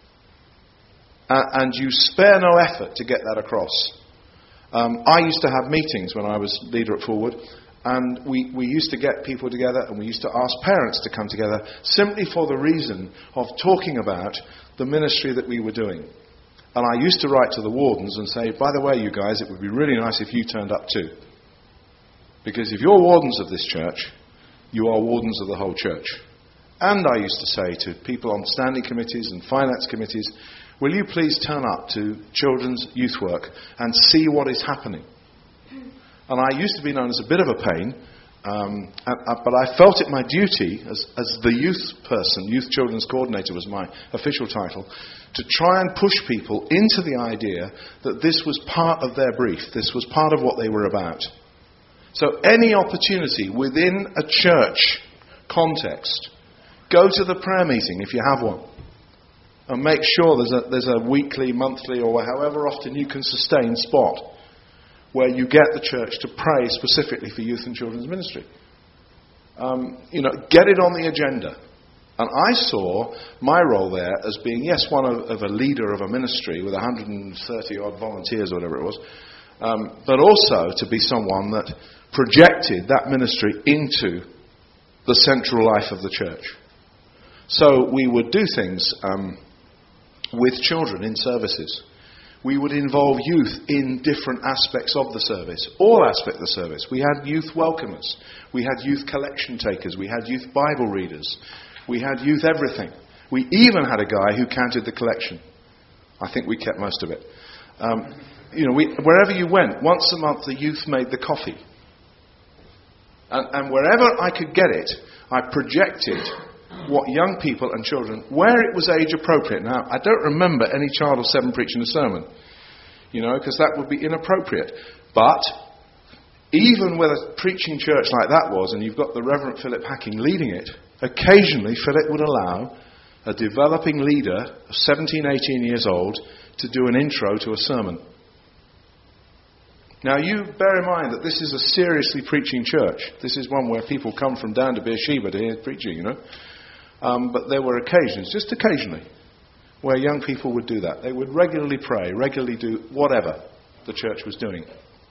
A: Uh, and you spare no effort to get that across. Um, I used to have meetings when I was leader at Forward, and we, we used to get people together and we used to ask parents to come together simply for the reason of talking about the ministry that we were doing. And I used to write to the wardens and say, by the way, you guys, it would be really nice if you turned up too. Because if you're wardens of this church, you are wardens of the whole church. And I used to say to people on standing committees and finance committees, will you please turn up to children's youth work and see what is happening? And I used to be known as a bit of a pain, um, and, uh, but I felt it my duty as, as the youth person, youth children's coordinator was my official title, to try and push people into the idea that this was part of their brief, this was part of what they were about. So any opportunity within a church context, go to the prayer meeting if you have one. And make sure there's a, there's a weekly, monthly, or however often you can sustain spot where you get the church to pray specifically for youth and children's ministry. Um, you know, get it on the agenda. And I saw my role there as being, yes, one of, of a leader of a ministry with one hundred thirty odd volunteers or whatever it was, um, but also to be someone that projected that ministry into the central life of the church. So we would do things Um, with children in services. We would involve youth in different aspects of the service, all aspects of the service. We had youth welcomers, we had youth collection takers, we had youth Bible readers, we had youth everything. We even had a guy who counted the collection. I think we kept most of it. Um, you know, we, wherever you went, once a month the youth made the coffee. And, and wherever I could get it, I projected what young people and children, where it was age appropriate. Now, I don't remember any child of seven preaching a sermon, you know, because that would be inappropriate. But even with a preaching church like that was, and you've got the Reverend Philip Hacking leading it, occasionally Philip would allow a a developing leader of seventeen, eighteen years old to do an intro to a sermon. Now, you bear in mind that this is a seriously preaching church. This is one where people come from down to Beersheba to hear preaching, you know. Um, but there were occasions, just occasionally, where young people would do that. They would regularly pray, regularly do whatever the church was doing.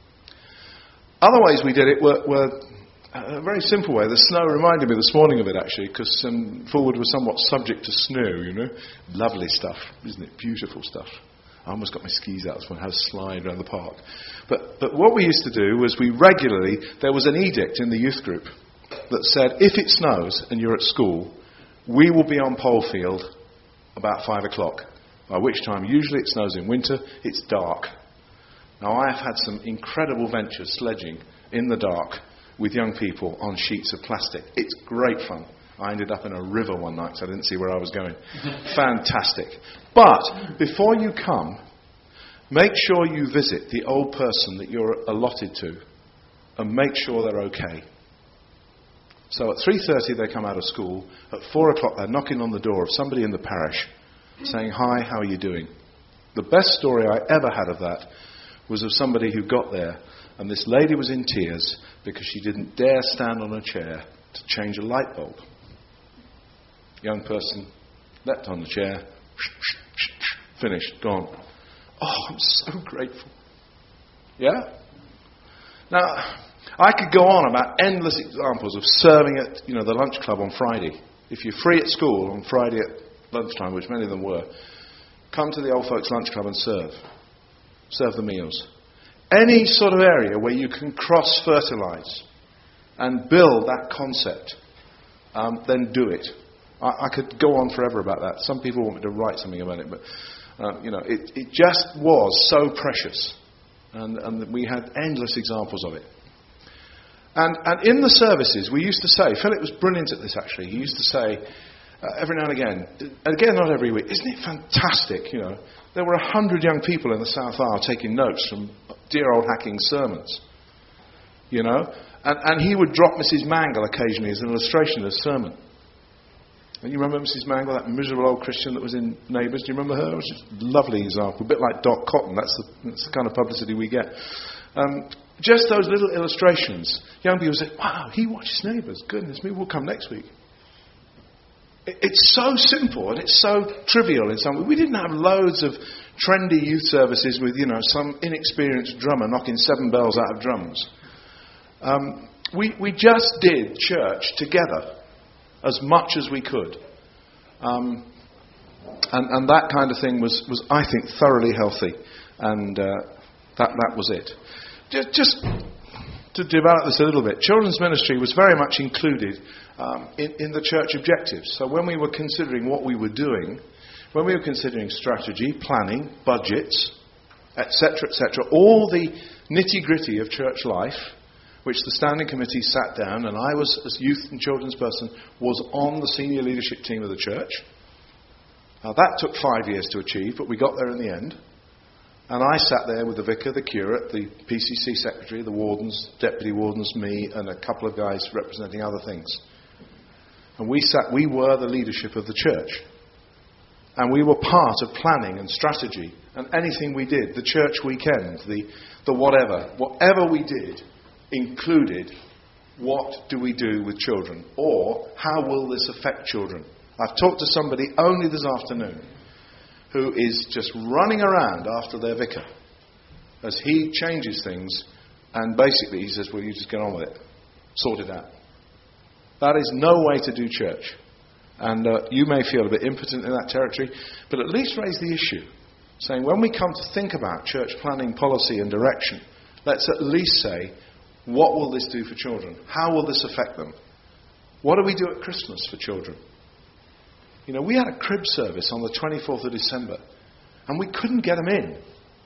A: Other ways we did it were, were a very simple way. The snow reminded me this morning of it, actually, because um, Forward was somewhat subject to snow, you know. Lovely stuff, isn't it? Beautiful stuff. I almost got my skis out so I had a slide around the park. But, but what we used to do was we regularly, there was an edict in the youth group that said, if it snows and you're at school, we will be on Polefield about five o'clock, by which time usually it snows in winter, it's dark. Now, I have had some incredible ventures sledging in the dark with young people on sheets of plastic. It's great fun. I ended up in a river one night, so I didn't see where I was going. Fantastic. But before you come, make sure you visit the old person that you're allotted to and make sure they're okay. So at three thirty they come out of school. At four o'clock they're knocking on the door of somebody in the parish saying, "Hi, how are you doing?" The best story I ever had of that was of somebody who got there, and this lady was in tears because she didn't dare stand on a chair to change a light bulb. Young person leapt on the chair, finished, gone. Oh, I'm so grateful. Yeah? Now, I could go on about endless examples of serving at, you know, the lunch club on Friday. If you're free at school on Friday at lunchtime, which many of them were, come to the old folks' lunch club and serve. Serve the meals. Any sort of area where you can cross-fertilise and build that concept, um, then do it. I, I could go on forever about that. Some people want me to write something about it, but uh, you know, it, it just was so precious, and, and we had endless examples of it. And, and in the services, we used to say, Philip was brilliant at this actually. He used to say uh, every now and again, again not every week, isn't it fantastic? You know, there were a hundred young people in the South Isle taking notes from dear old Hacking's sermons. You know, and, and he would drop Missus Mangle occasionally as an illustration of a sermon. And you remember Missus Mangle, that miserable old Christian that was in Neighbours? Do you remember her? It was just a lovely example, a bit like Doc Cotton. That's the, that's the kind of publicity we get. Um, just those little illustrations. Young people say, "Wow, he watches Neighbours. Goodness me, we'll come next week." It, it's so simple and it's so trivial in some way. We didn't have loads of trendy youth services with, you know, some inexperienced drummer knocking seven bells out of drums. Um, we we just did church together as much as we could. Um, and, and that kind of thing was, was, I think, thoroughly healthy. And uh, that, that was it. Just, just to develop this a little bit, children's ministry was very much included um, in, in the church objectives. So when we were considering what we were doing, when we were considering strategy, planning, budgets, et cetera, et cetera, all the nitty-gritty of church life, which the standing committee sat down, and I was, as youth and children's person, was on the senior leadership team of the church. Now, that took five years to achieve, but we got there in the end. And I sat there with the vicar, the curate, the P C C secretary, the wardens, deputy wardens, me, and a couple of guys representing other things. And we sat, we were the leadership of the church. And we were part of planning and strategy and anything we did, the church weekend, the, the whatever, whatever we did, included what do we do with children, or how will this affect children. I've talked to somebody only this afternoon who is just running around after their vicar as he changes things, and basically he says, well, you just get on with it, sort it out. That is no way to do church, and uh, you may feel a bit impotent in that territory, but at least raise the issue, saying when we come to think about church planning, policy and direction, let's at least say, what will this do for children? How will this affect them? What do we do at Christmas for children? You know, we had a crib service on the twenty-fourth of December, and we couldn't get them in.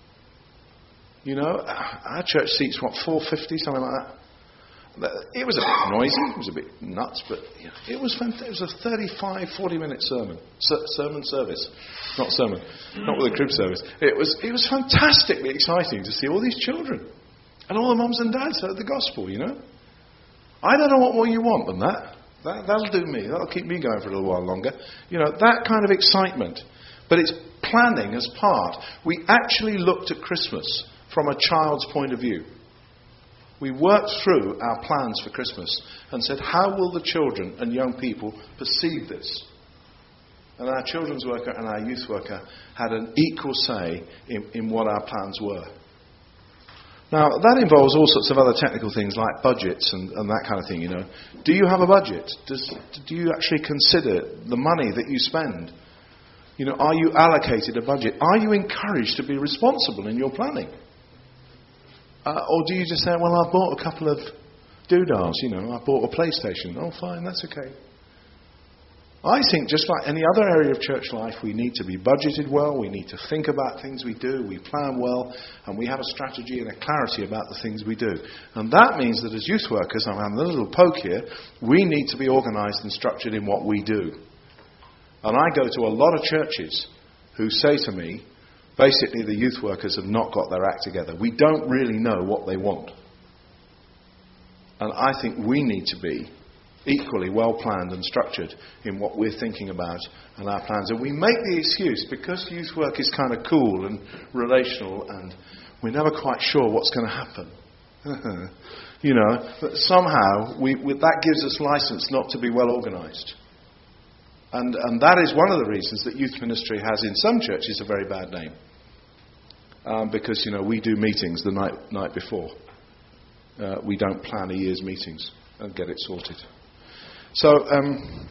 A: You know, our church seats, what, four fifty, something like that. It was a bit noisy, it was a bit nuts, but you know, it was fantastic. It was a thirty-five, forty minute sermon. S- sermon service. Not sermon. Not with a crib service. It was, it was fantastically exciting to see all these children. And all the mums and dads heard the gospel, you know. I don't know what more you want than that. That, that'll do me. That'll keep me going for a little while longer. You know, that kind of excitement. But it's planning as part. We actually looked at Christmas from a child's point of view. We worked through our plans for Christmas and said, how will the children and young people perceive this? And our children's worker and our youth worker had an equal say in, in what our plans were. Now, that involves all sorts of other technical things like budgets and, and that kind of thing, you know. Do you have a budget? Does, do you actually consider the money that you spend? You know, are you allocated a budget? Are you encouraged to be responsible in your planning? Uh, or do you just say, well, I bought a couple of doodahs, you know, I bought a PlayStation. Oh, fine, that's okay. I think just like any other area of church life, we need to be budgeted well, we need to think about things we do, we plan well, and we have a strategy and a clarity about the things we do. And that means that as youth workers, I'm having a little poke here, we need to be organised and structured in what we do. And I go to a lot of churches who say to me, basically the youth workers have not got their act together. We don't really know what they want. And I think we need to be equally well planned and structured in what we're thinking about and our plans. And we make the excuse, because youth work is kind of cool and relational and we're never quite sure what's going to happen. You know, that somehow we, we, that gives us license not to be well organised. And, and that is one of the reasons that youth ministry has in some churches a very bad name. Um, because, you know, we do meetings the night, night before. Uh, we don't plan a year's meetings and get it sorted. So, um,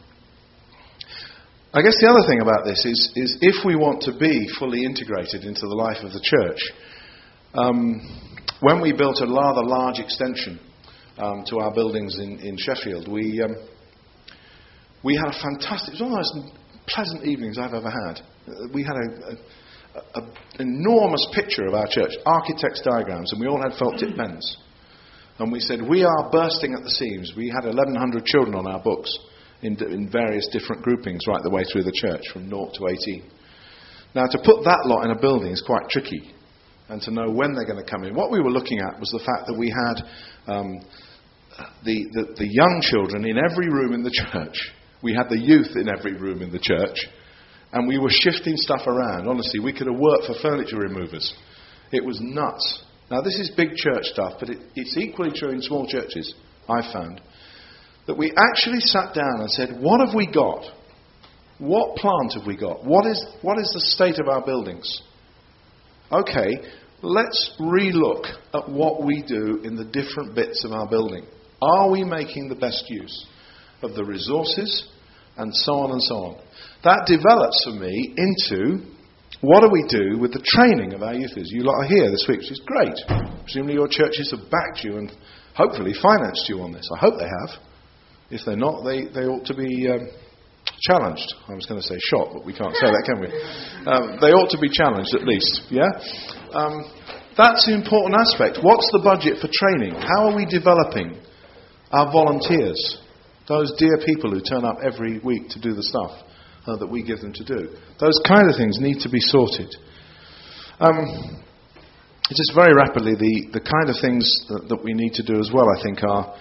A: I guess the other thing about this is, is if we want to be fully integrated into the life of the church, um, when we built a rather large extension um, to our buildings in, in Sheffield, we um, we had a fantastic, it was one of the most pleasant evenings I've ever had. We had an enormous picture of our church, architect's diagrams, and we all had felt tip pens. And we said, we are bursting at the seams. We had eleven hundred children on our books in, in various different groupings right the way through the church, from naught to eighteen. Now, to put that lot in a building is quite tricky, and to know when they're going to come in. What we were looking at was the fact that we had um, the, the, the young children in every room in the church. We had the youth in every room in the church, and we were shifting stuff around. Honestly, we could have worked for furniture removers. It was nuts. Now, this is big church stuff, but it, it's equally true in small churches, I've found. That we actually sat down and said, what have we got? What plant have we got? What is, what is the state of our buildings? Okay, let's re-look at what we do in the different bits of our building. Are we making the best use of the resources? And so on and so on. That develops for me into, what do we do with the training of our youthers? You lot are here this week, which is great. Presumably your churches have backed you and hopefully financed you on this. I hope they have. If they're not, they, they ought to be um, challenged. I was going to say shot, but we can't say that, can we? Um, they ought to be challenged at least, yeah? Um, that's the important aspect. What's the budget for training? How are we developing our volunteers? Those dear people who turn up every week to do the stuff uh, that we give them to do. Those kind of things need to be sorted. Um, just very rapidly, the, the kind of things that, that we need to do as well, I think, are,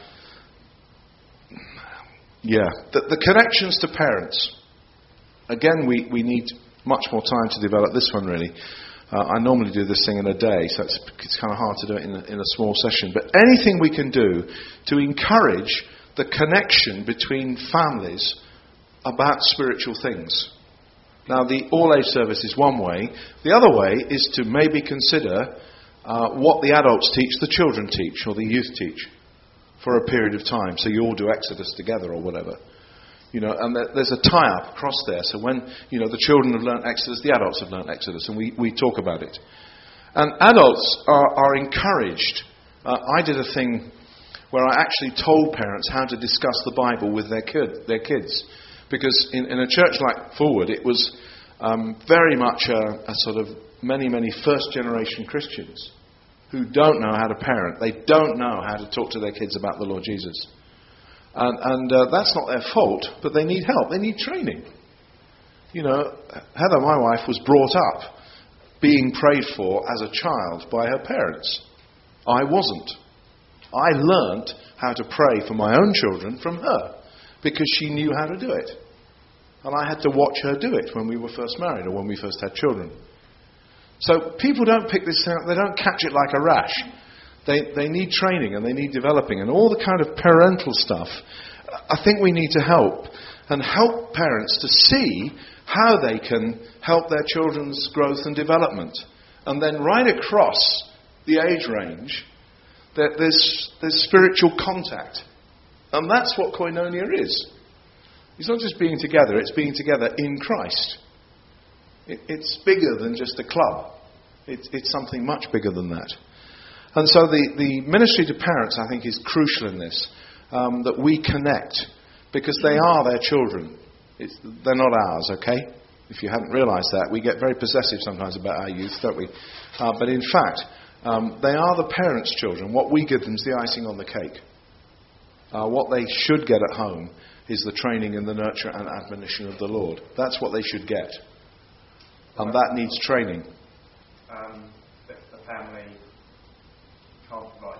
A: yeah, the, the connections to parents. Again, we, we need much more time to develop this one, really. Uh, I normally do this thing in a day, so it's, it's kind of hard to do it in a, in a small session. But anything we can do to encourage the connection between families about spiritual things. Now, the all-age service is one way. The other way is to maybe consider uh, what the adults teach, the children teach, or the youth teach for a period of time. So you all do Exodus together or whatever. You know, and there's a tie-up across there. So when, you know, the children have learnt Exodus, the adults have learnt Exodus, and we, we talk about it. And adults are, are encouraged. Uh, I did a thing where I actually told parents how to discuss the Bible with their kid, their kids. Because in, in a church like Forward, it was um, very much a, a sort of many, many first-generation Christians who don't know how to parent. They don't know how to talk to their kids about the Lord Jesus. And, and uh, that's not their fault, but they need help. They need training. You know, Heather, my wife, was brought up being prayed for as a child by her parents. I wasn't. I learnt how to pray for my own children from her. because she knew how to do it. And I had to watch her do it when we were first married or when we first had children. So people don't pick this out, they don't catch it like a rash. They, they need training and they need developing and all the kind of parental stuff. I think we need to help and help parents to see how they can help their children's growth and development. And then right across the age range, there, there's, there's spiritual contact. And that's what koinonia is. It's not just being together, it's being together in Christ. It, it's bigger than just a club. It, it's something much bigger than that. And so the, the ministry to parents, I think, is crucial in this. Um, that we connect. Because they are their children. It's, they're not ours, okay? If you haven't realised that, we get very possessive sometimes about our youth, don't we? Uh, but in fact, um, they are the parents' children. What we give them is the icing on the cake. Uh, what they should get at home is the training and the nurture and admonition of the Lord. That's what they should get. And that needs training.
D: Um, if the family can't provide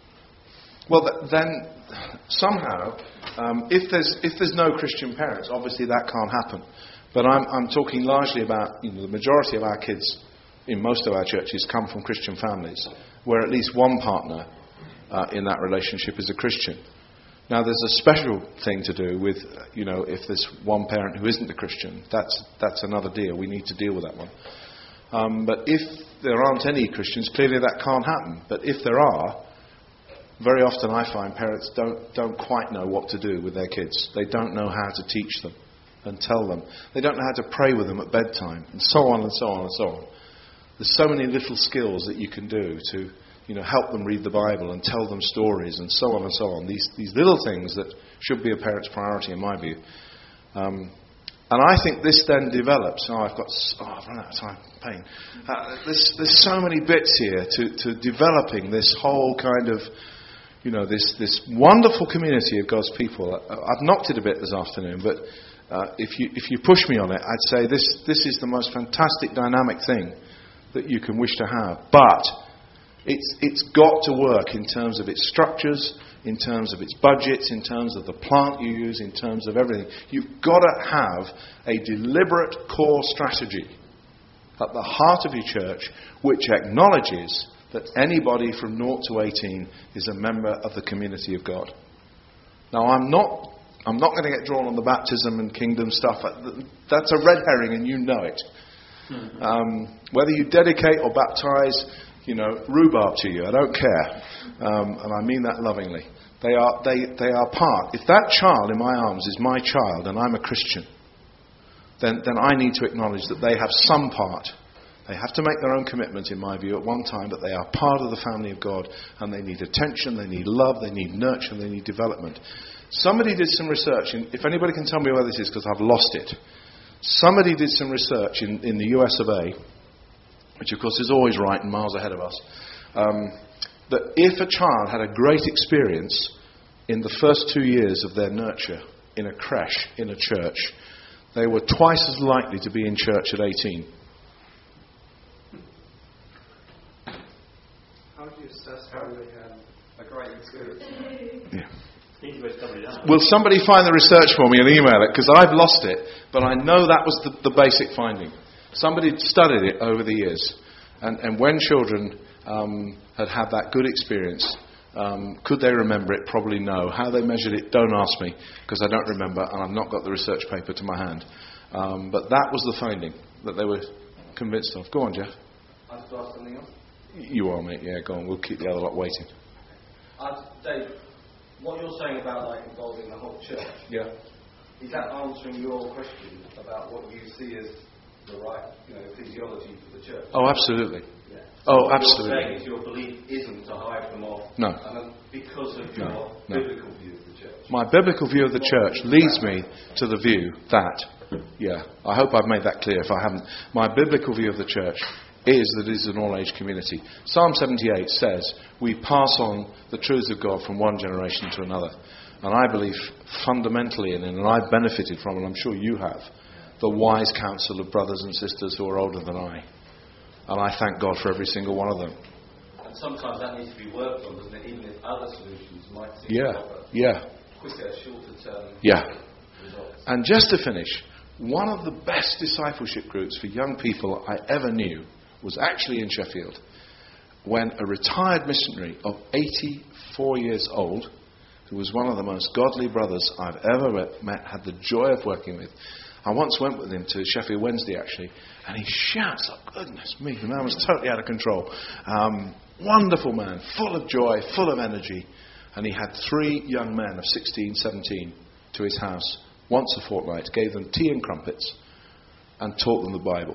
D: that.
A: Well, th- then somehow, um, if there's if there's no Christian parents, obviously that can't happen. But I'm I'm talking largely about, you know, the majority of our kids in most of our churches come from Christian families, where at least one partner uh, in that relationship is a Christian. Now, there's a special thing to do with, you know, if there's one parent who isn't a Christian. That's that's another deal. We need to deal with that one. Um, but if there aren't any Christians, clearly that can't happen. But if there are, very often I find parents don't don't quite know what to do with their kids. They don't know how to teach them and tell them. They don't know how to pray with them at bedtime, and so on and so on and so on. There's so many little skills that you can do to, you know, help them read the Bible and tell them stories and so on and so on. These these little things that should be a parent's priority, in my view. Um, and I think this then develops. Oh, I've got. Oh, I've run out of time. Pain. Uh, there's there's so many bits here to to developing this whole kind of, you know, this this wonderful community of God's people. I, I've knocked it a bit this afternoon, but uh, if you if you push me on it, I'd say this this is the most fantastic dynamic thing that you can wish to have. But It's it's got to work in terms of its structures, in terms of its budgets, in terms of the plant you use, in terms of everything. You've got to have a deliberate core strategy at the heart of your church which acknowledges that anybody from zero to eighteen is a member of the community of God. Now, I'm not I'm not going to get drawn on the baptism and kingdom stuff. That's a red herring and you know it. Um, whether you dedicate or baptize, you know, rhubarb to you, I don't care. Um, and I mean that lovingly. They are they, they are part. If that child in my arms is my child and I'm a Christian, then, then I need to acknowledge that they have some part. They have to make their own commitment, in my view, at one time, but they are part of the family of God and they need attention, they need love, they need nurture, they need development. Somebody did some research, and if anybody can tell me where this is, because I've lost it. Somebody did some research in, in the U S of A, which of course is always right and miles ahead of us, um, that if a child had a great experience in the first two years of their nurture in a creche, in a church, they were twice as likely to be in church at eighteen.
D: How do you assess how they had a great experience?
A: Yeah.
G: Will
A: Will somebody find the research for me and email it? Because I've lost it, but I know that was the, the basic finding. Somebody had studied it over the years, and, and when children um, had had that good experience, um, could they remember it? Probably no. How they measured it, don't ask me, because I don't remember, and I've not got the research paper to my hand. Um, but that was the finding that they were convinced of. Go on, Jeff.
I: I have to ask something else?
A: You are, mate. Yeah, go on. We'll keep the other lot waiting.
I: Uh, Dave, what you're saying about like involving the whole church,
A: Yeah.
I: is that answering your question about what you see as the right, you know, physiology for the church?
A: Oh, absolutely.
I: Yeah.
A: Oh,
I: what
A: absolutely.
I: You're saying is your belief isn't to hide them off.
A: No.
I: And then because of your
A: No, no.
I: biblical view of the church.
A: My biblical view of the church leads me to the view that, yeah, I hope I've made that clear if I haven't. My biblical view of the church is that it is an all-age community. Psalm seventy-eight says we pass on the truths of God from one generation to another. And I believe fundamentally in it, and I've benefited from it, and I'm sure you have, the wise counsel of brothers and sisters who are older than I. And I thank God for every single one of them.
I: And sometimes that needs to be worked on, doesn't it? Even if other solutions might seem
A: Yeah,
I: proper.
A: yeah,
I: quicker, shorter term
A: Yeah.
I: results.
A: And just to finish, one of the best discipleship groups for young people I ever knew was actually in Sheffield, when a retired missionary of eighty-four years old, who was one of the most godly brothers I've ever met, had the joy of working with. I once went with him to Sheffield Wednesday, actually, and he shouts, oh, goodness me, the man was totally out of control. Um, wonderful man, full of joy, full of energy. And he had three young men of sixteen, seventeen to his house once a fortnight, gave them tea and crumpets, and taught them the Bible.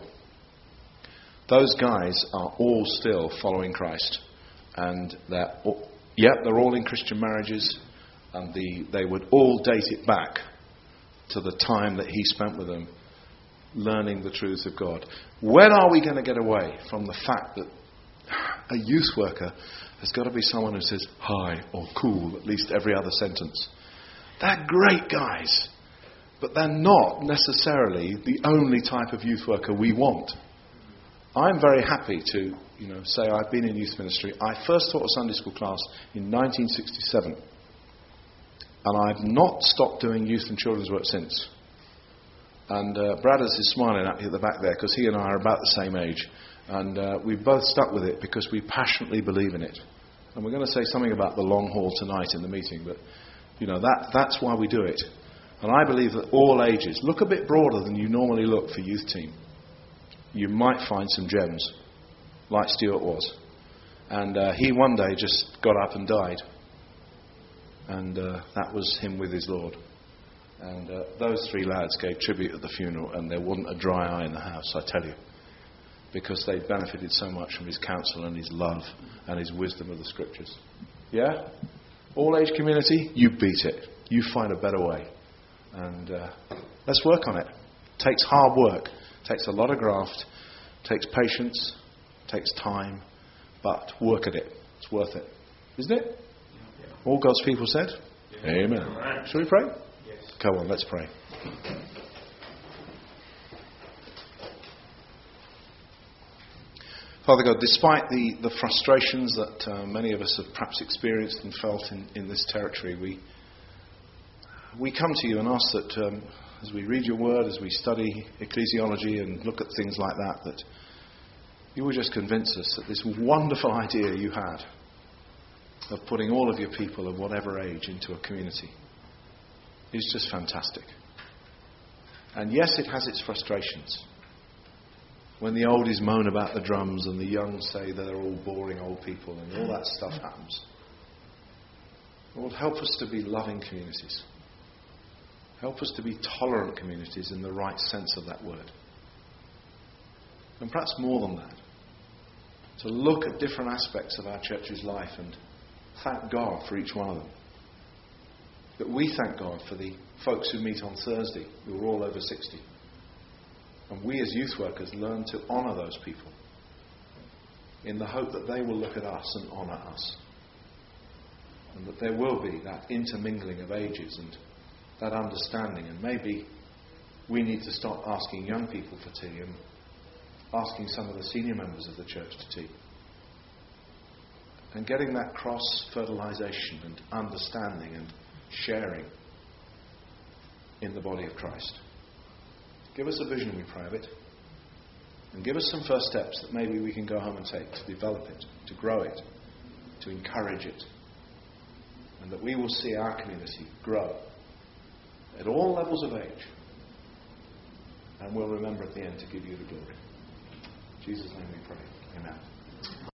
A: Those guys are all still following Christ. And they're all, yep, they're all in Christian marriages, and the, they would all date it back to the time that he spent with them learning the truths of God. When are we going to get away from the fact that a youth worker has got to be someone who says hi or cool at least every other sentence? They're great guys, but they're not necessarily the only type of youth worker we want. I'm very happy to, you know, say I've been in youth ministry. I first taught a Sunday school class in nineteen sixty-seven. And I've not stopped doing youth and children's work since. And uh, Bradders is smiling at me at the back there because he and I are about the same age. And uh, we've both stuck with it because we passionately believe in it. And we're going to say something about the long haul tonight in the meeting. But, you know, that that's why we do it. And I believe that all ages, look a bit broader than you normally look for youth team. You might find some gems, like Stuart was. And uh, he one day just got up and died. And uh, that was him with his Lord. And uh, those three lads gave tribute at the funeral, and there wasn't a dry eye in the house, I tell you. Because they benefited so much from his counsel and his love and his wisdom of the Scriptures. Yeah? All age community, you beat it. You find a better way. And uh, let's work on it. It takes hard work. It takes a lot of graft. It takes patience. It takes time. But work at it. It's worth it. Isn't it? All God's people said? Yeah. Amen. Right. Shall we pray?
D: Yes.
A: Come on, let's pray. Father God, despite the, the frustrations that uh, many of us have perhaps experienced and felt in, in this territory, we we come to you and ask that um, as we read your word, as we study ecclesiology and look at things like that, that you will just convince us that this wonderful idea you had of putting all of your people of whatever age into a community is just fantastic. And yes, it has its frustrations. When the oldies moan about the drums and the young say they're all boring old people and all that stuff happens. Lord, help us to be loving communities. Help us to be tolerant communities in the right sense of that word. And perhaps more than that, to look at different aspects of our church's life and thank God for each one of them. But we thank God for the folks who meet on Thursday, who are all over sixty. And we as youth workers learn to honour those people in the hope that they will look at us and honour us. And that there will be that intermingling of ages and that understanding. And maybe we need to stop asking young people for tea and asking some of the senior members of the church to tea. And getting that cross-fertilisation and understanding and sharing in the body of Christ. Give us a vision, we pray, of it. And give us some first steps that maybe we can go home and take to develop it, to grow it, to encourage it. And that we will see our community grow at all levels of age. And we'll remember at the end to give you the glory. In Jesus' name we pray. Amen.